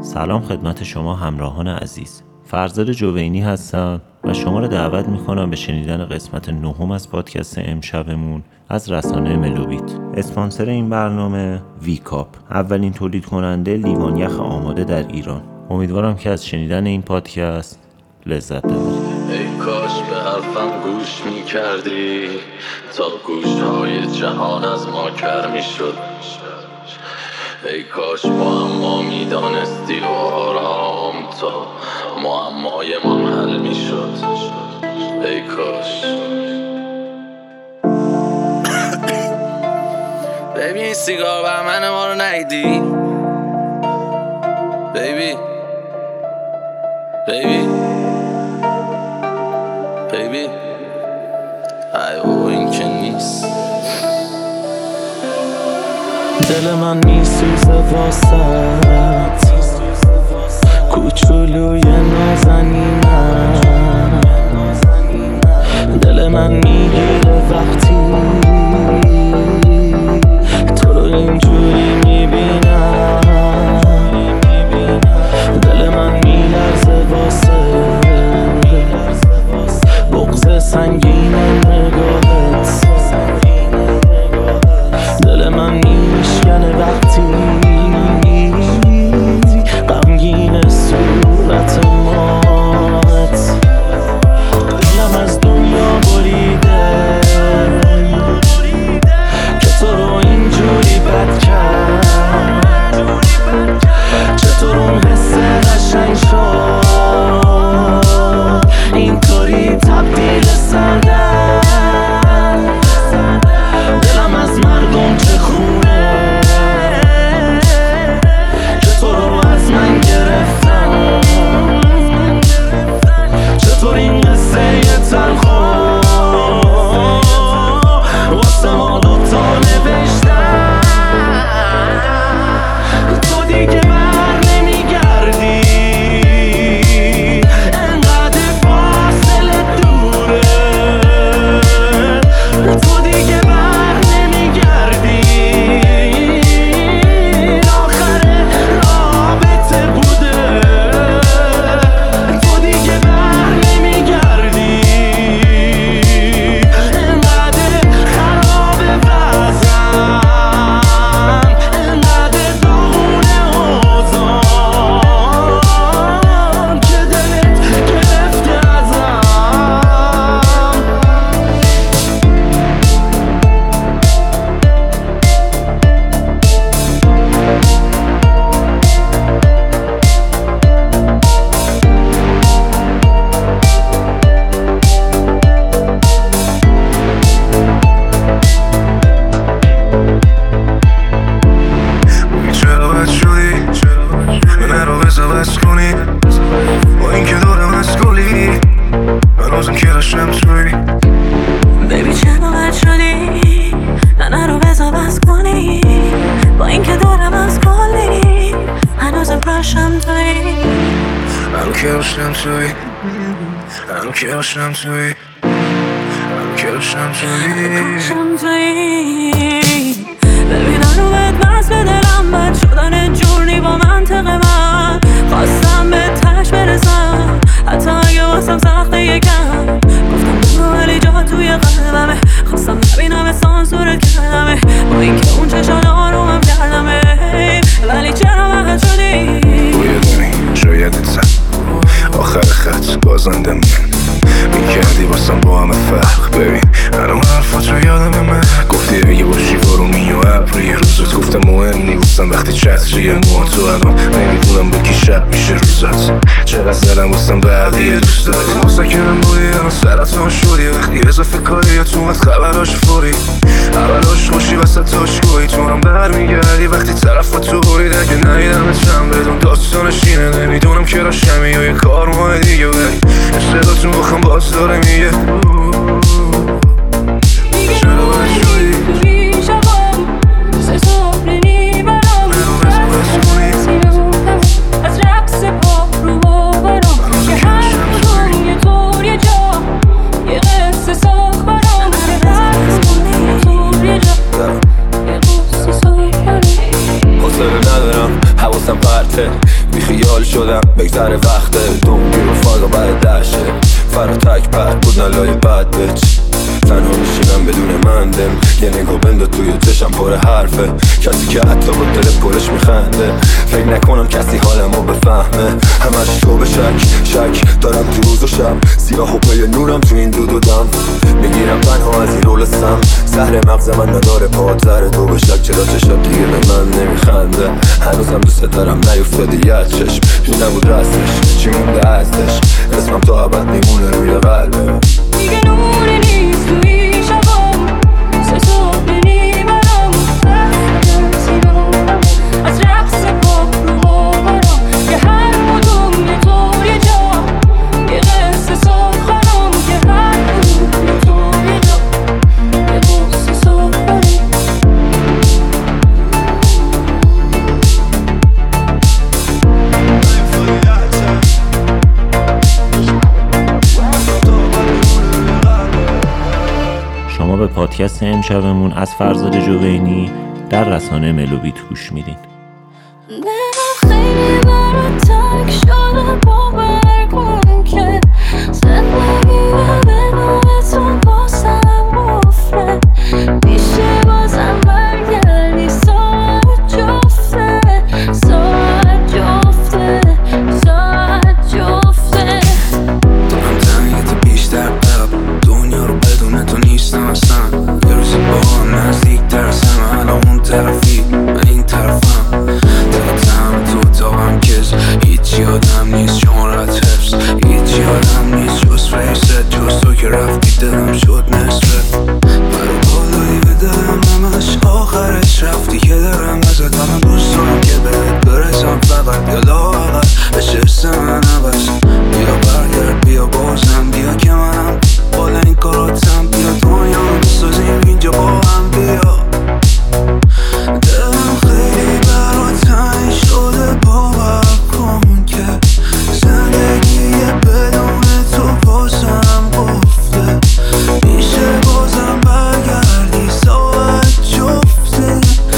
سلام خدمت شما همراهان عزیز. فرزاد جوینی هستم و شما را دعوت میکنم به شنیدن قسمت 9 از پادکست امشبمون از رسانه ملوبیت. اسپانسر این برنامه ویکاپ، اولین تولید کننده لیوان یخ آماده در ایران. امیدوارم که از شنیدن این پادکست لذت ببرید. ای کاش به حرفم گوش میکردی تا گوشهای جهان از ما کر میشد. ای کاش معما میدانستی و آرام تا معمای من حل میشد. ای کاش. ببین سیگار بهمن ما رو نیدی. بیبی ایو این که نیست. دل من میسوزه واسط کوچولوی نازنینم. دل من میگیره وقتی تو رو اینجوری میبینم. دل من میلرزه واسه بغض سنگین نگاهت. دل من میشکنه وقتی غمگین صورت مات. دلم از دنیا بریده که تو رو اینجوری بد کرد. چطور اون حس قشنگ شد اینطوری تبدیل سردن. دلم از مردم چه خونه که تو رو از من گرفتم. چطور این قصه یه تلخو واسه ما دوتا نوشتن. تو دیگه بر نمیگردی انقدر فاصله دوره. تو دیگه بر نمیگردی آخر رابطه بوده. تو دیگه بر نمیگردی انقدر خراب وضعم، انقدر داغونه اوضاعم که دلت گرفته ازم. چرا بد شدی؟ من رو بذار بس کنی با این که دارم از گلی هنوزم که داشتم توی. بیبی چرا بد شدی؟ نه رو بذار بس کنی با این که دارم از گلی هنوزم پرشم توی. هنو که داشتم توی هنو که داشتم توی هنو که داشتم توی. ببین رو بهت بس به دلم بد شدن جوری با منطق من. خواستم به تش برسم حتی اگه واسم سخته یکم. گفتم برو ولی جا توی قلبمه. خواستم نبینم سانسورت کردمه با اینکه اون چشان آرومم کردمه. ولی چرا بد شدی؟ بایدونی شایدت زن آخر خط بازنده من میکردی واسم با همه فرق. ببین الان حرفات رو یادم من گفتی اگه باشی بارونی و ابری روزت. گفتم مهم نیستم وقتی چتریه موها تو الان نمیدونم با کی شب میشه روزت. چقدر زدم واسم بعدی دوست داری مسکنم بودی الان سرطان شدی وقتی اضافه کاری یا تو مت خبراش فوری. اولاش خوشی وسط تاشگوی تو هم برمیگردی وقتی طرف تو برید. اگه ندیدم چم بدون داستانش اینه نمیدونم که راشمی یا یه کار ماه دیگه ولی صداتون بخوام باز داره میگه چرا باید شدی؟ از رقص پا رو برام که هر کدوم یه طور یه جا یه قصه ساخت برام. که رقص کنی یه طور یه جا یه قصه ساخت برام. حوصله ندارم حواسم پرته بیخیال شدم بگذره وقته دنگی رفاقا بعد دشته فرا تک پر بود نلای بد بچ تنها میشینم بدون مندم یه نگاه بنده توی چشم پر حرفه کسی که حتی با دل پرش میخنده فکر نکنم کسی حالمو بفهمه همش تو به شک دارم تو روز و شب سیاه و پای نورم تو این دود و دم میگیرم تنها از این رول سم زهر مغز من نداره پاد زهر تو به شک چرا چشم دیگه به من نمیخنده هنوزم دوست دارم نیفتادی یه چشم این نبود رستش چی مونده ازش اسمم تا ابد میمونه روی قلبه دیگه نوری نیست توی شبام سه صبح نیمرم از رقص پاپ رو باورم که هر کدوم یه طور یه جا یه قصه سخنم که هر کدوم یه طور یه جا یه قصه سخنم شما به پادکست امشبمون از فرزاد جوینی در رسانه ملوبیت گوش میدین. دلم خیلی برات تنگ شده باور کن که زندگی بدون تو بازم قفله میشه بازم برگردی ساعت جفته دارم تنگت بیشتر بب دنیا رو بدون تو نیستم اصلا یه روزی با هم نزدیک ترسم الان اون طرفی من این طرفم دلتم تو اتاقم کس هیچی آدم نیست شمارت حفظ هیچی آدم نیست جز فیست جز تو که رفتی دلم شد نصفه برو بالایی به دلم همش آخرش رفتی که دارم ازت الان دوست دارم که بهت برسم فقط یا لااقل بشه حس من عوض بیا برگرد بیا بازم بیا که منم بالا این کاراتم بیا دنیا رو بسازیم اینجا با هم بیا دلم خیلی برات تنگ شده باور کن که زندگی بدون تو بازم گفته میشه بازم برگردی ساعت جفته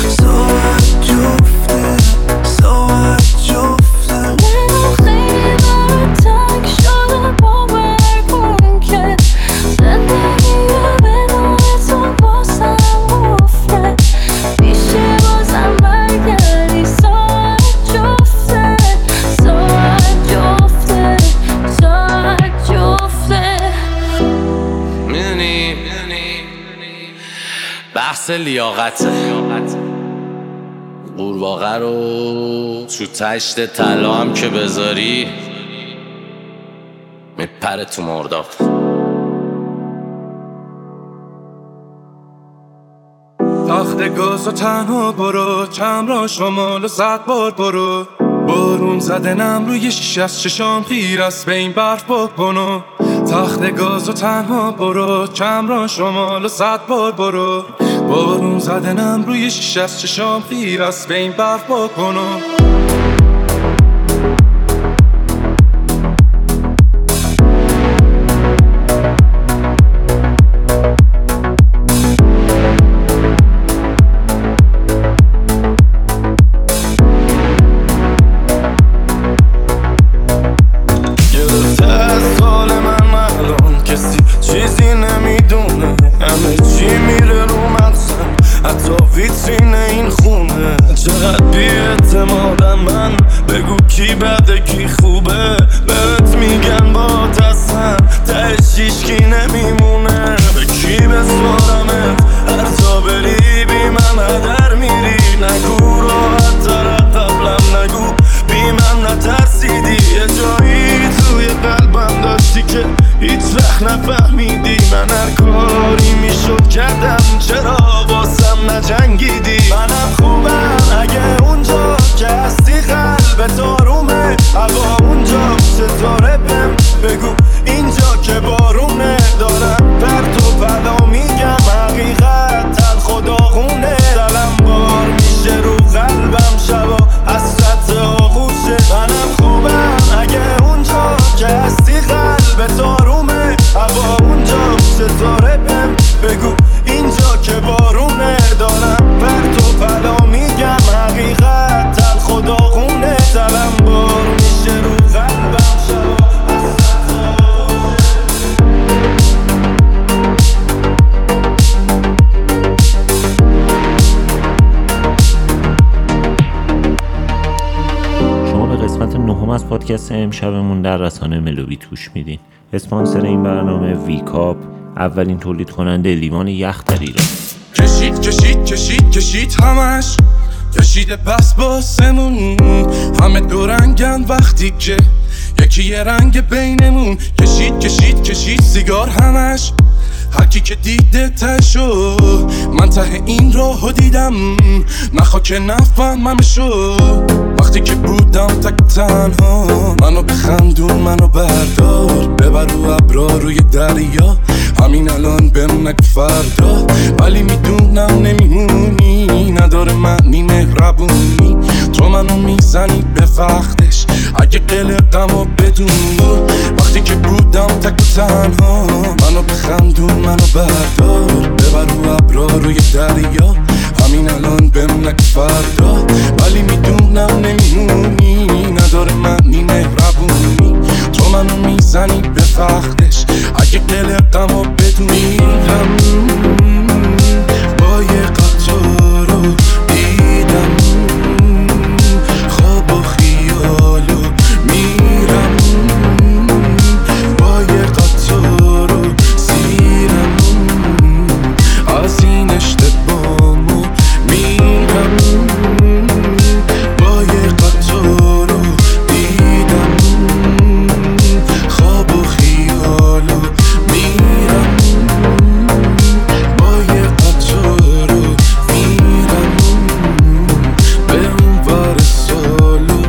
دلم خیلی برات تنگ شده باور کن که زندگی بدون تو بازم گفته میشه بازم برگردی ساعت جفته میدونی بحث لیاقته قورباغه رو تو تشت طلا هم که بذاری میپره تو مرداب تخت گاز و تنها برو چمران شمال و 100 بار برو بارون زدنم روی شیشه از چشام خیر است به این برف بکنو تخت گاز و تنها برو چمران شمال و 100 بار برو بارون زدنم روی شیشه از چشام خیر است به این برف بکنو چیزی نمیدونه همه چی میره رو مغزم حتی ویترین این خونه چقدر بی‌اعتمادم من بگو کی بده کی خوبه بهت میگن با دستم تهش هیچکی نمیمونه به کی بسپارمت هر جا بری بی من هدر میری نگو راحت تر قبلم نگو بی من نترسیدی یه جایی توی قلبم داشتی که هیچ وقت نفهمیدی من هر کاری میشد کردم چرا واسم نجنگیدی منم خوبم اگه اونجا که هستی قلبت آرومه هوا 9 از پادکست امشبمون در رسانه ملوبیت گوش میدین. اسپانسر این برنامه ویکاپ، اولین تولید کننده لیوان یخ در ایران. کشید همش کشیده پس باسمون، همه دو رنگن وقتی که یکی یه رنگ بینمون. کشید سیگار همش، هرکی که دیده تشو، من ته این راهو دیدم نخوا که نفهممشو. وقتی که بودم تک تنها، منو بخندون منو بردار، ببر رو ابرا روی دریا، همین الان بهم نگو فردا. ولی میدونم نمیمونی، نداره معنی مهربونی، تو منو میزنی به وقتش اگه قلقمو بدونی. وقتی که بودم تک تنها، منو بخندون منو بردار، ببر رو ابرا روی دریا، همین الان بهم نگو فردا. ولی میدونم نمیمونی، نداره معنی مهربونی، تو منو میزنی به وقتش اگه قلقمو بدونی. با یه قطارو دیدم خواب و خیالو میرم، با یه قطارو سیرم از این اشتباهمو میرم، با یه قطارو دیدم خواب و خیالو میرم، با یه قطارو میرم به اون ور سالو.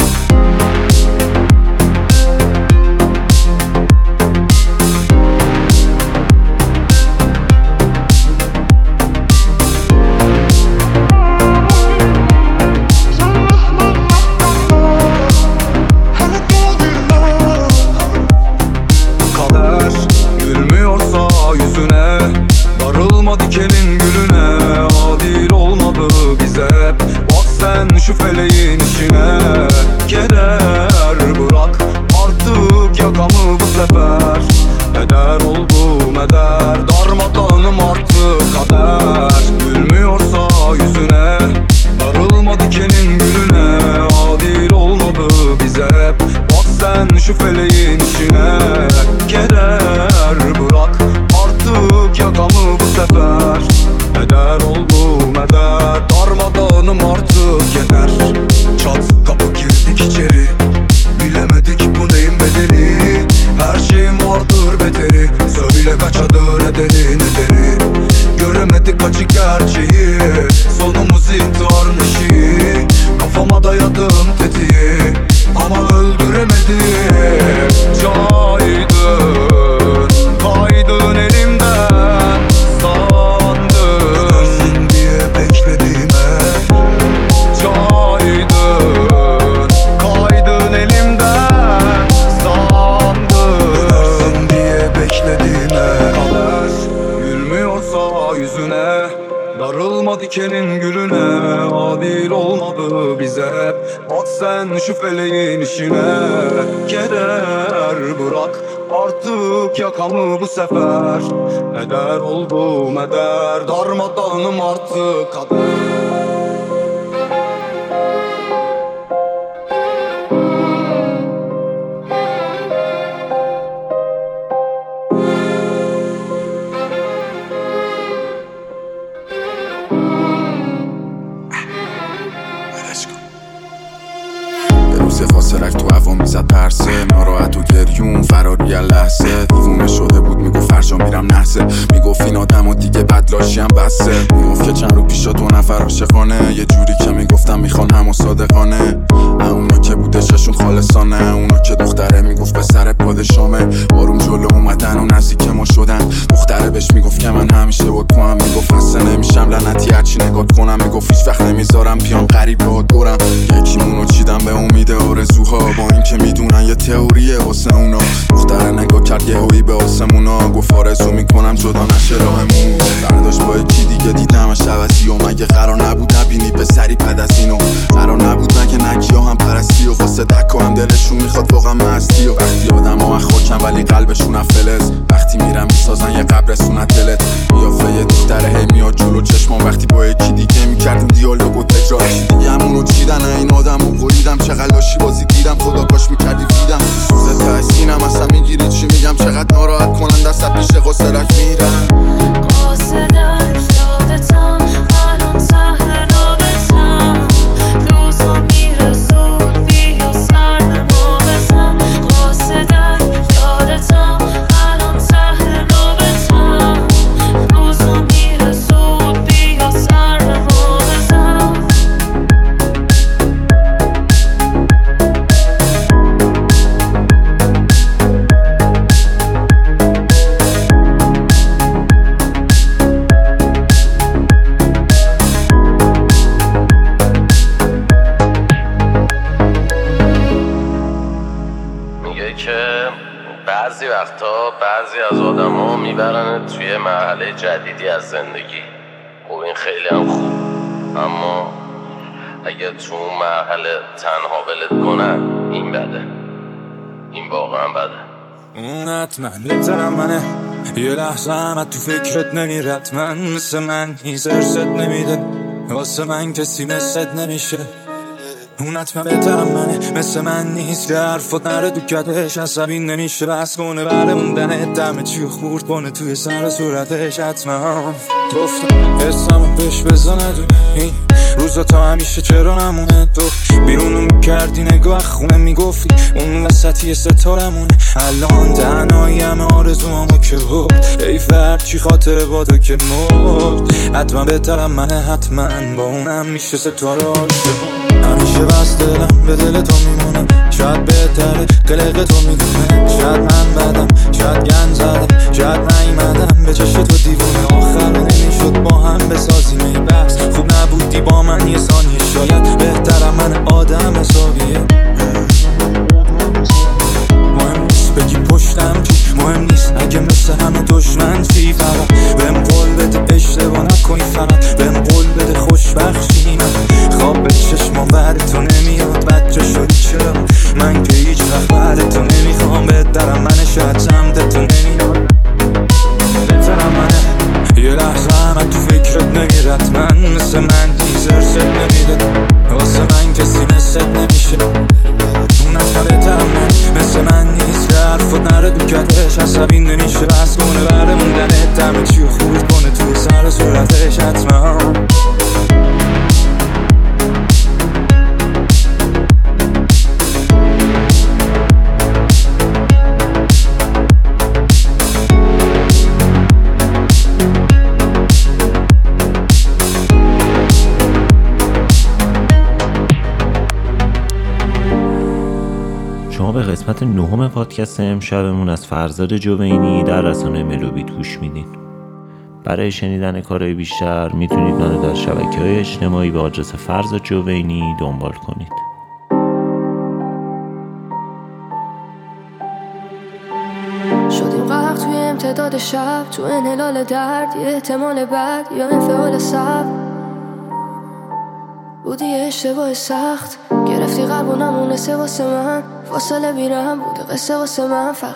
Kader gülmüyorsa yüzüne, darılma dikenin gülüne, adil olmadı bize. Bak sen şu feleğin işine, keder bırak artık yakamı bu sefer. Eder oldum eder, darmadağınım artık kader. Gülmüyorsa yüzüne, darılma dikenin gülüne, adil olmadı bize. Bak sen şu feleğin işine, keder bırak artık yakamı bu sefer. Eder oldum eder, darmadağınım artık yeter. Çat kapı girdik içeri, bilemedik bu neyin bedeli. Her şeyin vardır beteri, söyle kaçadır nedeni. Göremedik açık gerçeği, sonumuz intihar neşi. Kafama dayadım tetiği ama öldüremedim. Kaydın elimden sandın, dönersin diye beklediğime. Kaydın elimden sandın, dönersin diye beklediğime. Kader gülmüyorsa yüzüne, darılma dikenin gülüne, adil olmadı bize. Bak sen şu feleğin işine, keder bırak artık yakamı bu sefer. Eder oldum eder, darmadağınım artık kader. روز فاصلک تو هوا میزد پرسه، ناراحت و گریون فراری لحظه. دیوونه شده بود میگفت فرجا میرم نحسه، میگفت این آدم و دیگه بدلاشی هم بسه. میگفت که چند رو پیشا 2 نفر عاشقانه، یه جوری که میگفتم میخوان هم و صادقانه. اونا که بودششون خالصانه، اونا که دختره میگفت به سر پادشامه. بارون جلو اومدن و نزدیک ما شدن، دختره بهش میگفت که من همیشه با تو هم. میگفت خسته نمیشم لعنتی هرچی نگات کنم، میگفت هیچ وقت نمیذارم بیام غریب با دورم. یکیمونو چیدم به امید آرزوها، با این که میدونن یه تئوریه واسه اونا. دختره نگاه کرد یهویی به آسمونا، گفت آرزو میکنم جدا نشه راهمون. برداشت با یکی دیگه دیدمش عوضی، و مگه قرار نبود نبینی به سری پد از اینو؟ قرار نبود مگه نگیا هم پرستی و واسه دکا هم دلشون میخواد واقعا مستی. و وقتی آدم ها خاکن ولی قلبشون فلز، وقتی میرم میسازن یه قبرستون دلت. قیافه یه دختره هی میاد جلو چشمام، وقتی با یکی دیگه میکردیم دیالوگ و تکرار. دیگه همونو چیدن این آدم و بریدم، چقدر لاشی بازی دیدم خدا که بعضی وقتا بعضی از آدم ها میبرن توی مرحله جدیدی از زندگی. خب این خیلی هم خوب، اما اگه تو اون مرحله تنها ولت کنن این بده، این واقعا بده. اون حتما بهترم منه، یه لحظه هم تو فکرت نمیرد. من مثل من ارست نمیده، واسه من کسی مثلت نمیشه. اون حتما بهترم منه، مثل من نیست که حرفات نره تو کتش. عصبی نمیشه بس کنه بره موندنه، دمه چی خورد کنه توی سر صورتش. حتما گفتم حسمو بهش بزنه تو این روزا تا همیشه چرا نمونه. تو بیرونو میکردی نگاه خونه میگفتی اون وسطی ستارمونه. الان تنهایی همه آرزوامو که بود، ای فرد چی خاطر بادا که مرد. حتما بهترم منه، حتما با اونم میشه ستاره عاشق. همیشه بس دلم به دل تو میمونه، شاید بهتره قلق تو میدونه. شاید من بدم، شاید گن زدم، شاید نیمدم به چشم تو دیوونه. آخر نمیشد با هم بسازیم ای بس، خوب نبودی با من یه ثانیه. شاید بهترم من آدم حسابیه. مهم نیست بگی پشتم چی، مهم نیست اگه مثل همه دشمن چی. فقط بهم قول بده اشتباه نکنی، فقط بهم قول بده خوشبخشی. من خواب به چشمام ور تو نمیاد، بچه شدی چرا من که هیچ وقت بعد تو نمیخوام. بهترم منه، شاید سمت تو نمیاد. بهترم منه، یه لحظه هم تو فکرت نمیرد. من مثل من ارست نمیده، واسه من کسی مثلت نمیشه. اون اصلا بهترم من، مثل من نیست که حرفات نره تو کتش. عصبی نمیشه بس کنه بره موندنه، دمه چی خورد کنه توی سر صورتش. حتما شما به قسمت 9 پادکست امشبمون از فرزاد جوینی در رسانه ملوبیت گوش میدین. برای شنیدن کارهای بیشتر میتونید منو در شبکه‌های اجتماعی به آدرس فرزاد جوینی دنبال کنید. شدیم غرق توی امتداد شب، تو انحلال درد، یه احتمال بد یا انفعال صعب. بودی یه اشتباه سخت، گرفتی قلب و نمونسه واسه من. فاصله بیرم بوده قصه واسه من فقط،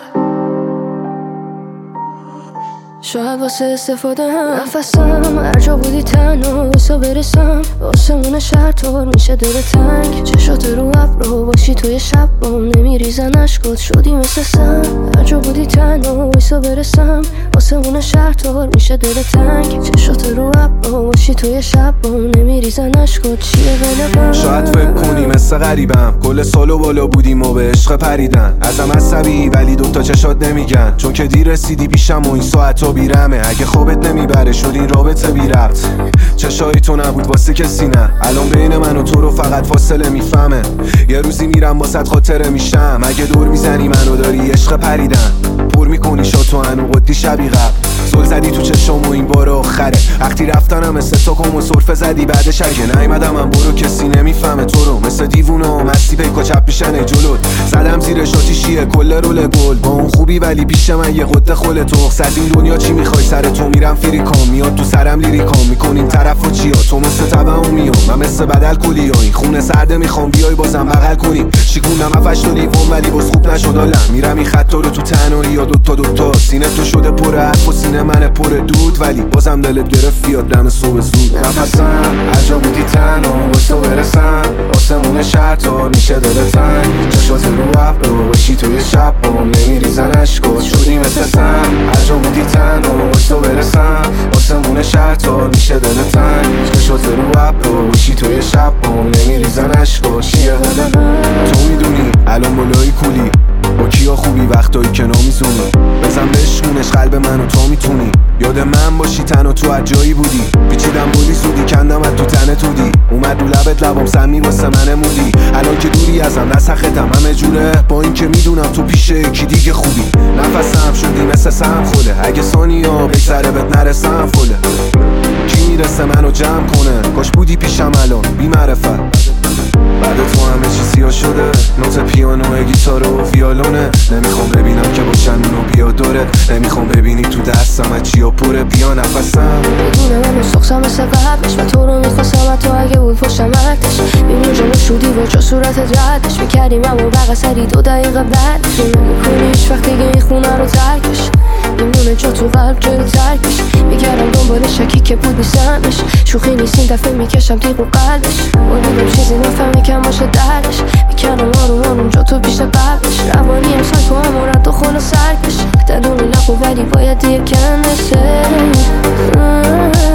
شاید واسه استفاده هم. نفسم هر جا بودی تنها واسه برسم، آسمون شهر طور میشه دل تنگ. چشات رو ابرو باشی توی شب بام نمیریزن اشکات، شدی مثل سم. هر جا بودی تنها واسه برسم، آسمون شهر طور میشه دل تنگ. چشات رو ابرو باشی توی شب بام نمیریزن اشکات، چیه بلبم. شاید فکر کنی مثل غریبم، کل سالو بالا بودیم و به عشق پریدن. ازم عصبی ولی دوتا چشات نمیگن، چون که دیر رسیدی پیشم و این ساعتو بیرمه. اگه خوابت نمیبره شد این رابطه بی ربط، چشای تو نبود واسه کسی نه. الان بین من و تو رو فقط فاصله میفهمه. یه روزی میرم واسه خاطره میشم، اگه دور میزنی منو داری عشق پریدن. پر میکنی شاتو هنو قدی شبی قبل، زل زدی تو چشم و این بار آخره. وقتی رفتنم مثل تو کم و صرفه زدی، بعدش اگه نیمدم من برو کسی نمیفهمه تو رو. مثل دیوونه و مستی پیکا چپ میشن جلوت، زدم زیر شاتیشیه کل رول گل. با اون خوبی ولی پیش من یه قطه خل تو. از این دنیا چی میخوای سر تو میرم فریکام، میاد تو سرم لیریکام. میکنیم طرف رو چیا، تو مثل تبعو میام من مثل بدل کلی. ها این خونه سرده میخوام بیای بازم بغل کنیم. شیکونم افش تو لیوان ولی باز خوب نشد آلم. میرم این خط رو تو تنهایی یا دوتا سینه تو شده پر حرف و سینه من پر دود، ولی بازم دلت گرفت بیاد دم صبح زود. نفسم هر جا بودی تنها واسه برسم، آسمون شهر طور میشه دل تنگ. چشات رو ابرو باشی توی شب بام نمیریزن اشکات، شدی مثل سم. هر جا بودی تنها واسه برسم، آسمون شهر طور میشه دل تنگ. چشات رو ابرو باشی توی شب بام نمیریزن اشکات، چیه تو میدونی الان بالای کولی با کیا خوبی وقتایی که نمیزونی. بزن بشکونش قلب منو تو میتونی، یاد من باشی تنها تو هر جایی بودی. پیچیدم بودی سودی کندم تو تنه تودی، اومد رو لبت لبام سمی واسه من مودی. الان که دوری ازم نسختم همه جوره، با این که میدونم تو پیش یکی دیگه خوبی. نفسم شدی مثل سم خوله، اگه ثانیا به سر بهت نرسم فله. کی میرسه منو جمع کنه، کاش بودی پیشم الان بی معرفت. بعد تو همه چی سیاه شده، نوت پیانو گیتار و ویالونه. نمیخوام ببینم که با چندونو بیا دوره، نمیخوام ببینی تو دستم از چیا پره. بیا نفسم میدونم همه سخصم مثل قبلش و تو رو میخواستم تو اگه بود پشتم عکسش. میبینی جلو شدی و جا صورتت ردش میکردیم اما بقیه سری 2 دقیقه بعدش. نمیکنی هیچ وقت دیگه این خونه رو ترکش، میمونه جا تو قلب جای ترکش. میگردم دنبال شکی که بود نیستمش، شوخی نیست این دفعه میکشم تیغ و قلبش. امیدم چیزی نفهمی کم باشه دردش، میکردم آروم آروم جا تو پیش قبلش. روانی هم سایکو هم رد و خونه سرکش، دلونی لقو ولی باید یه کنسه.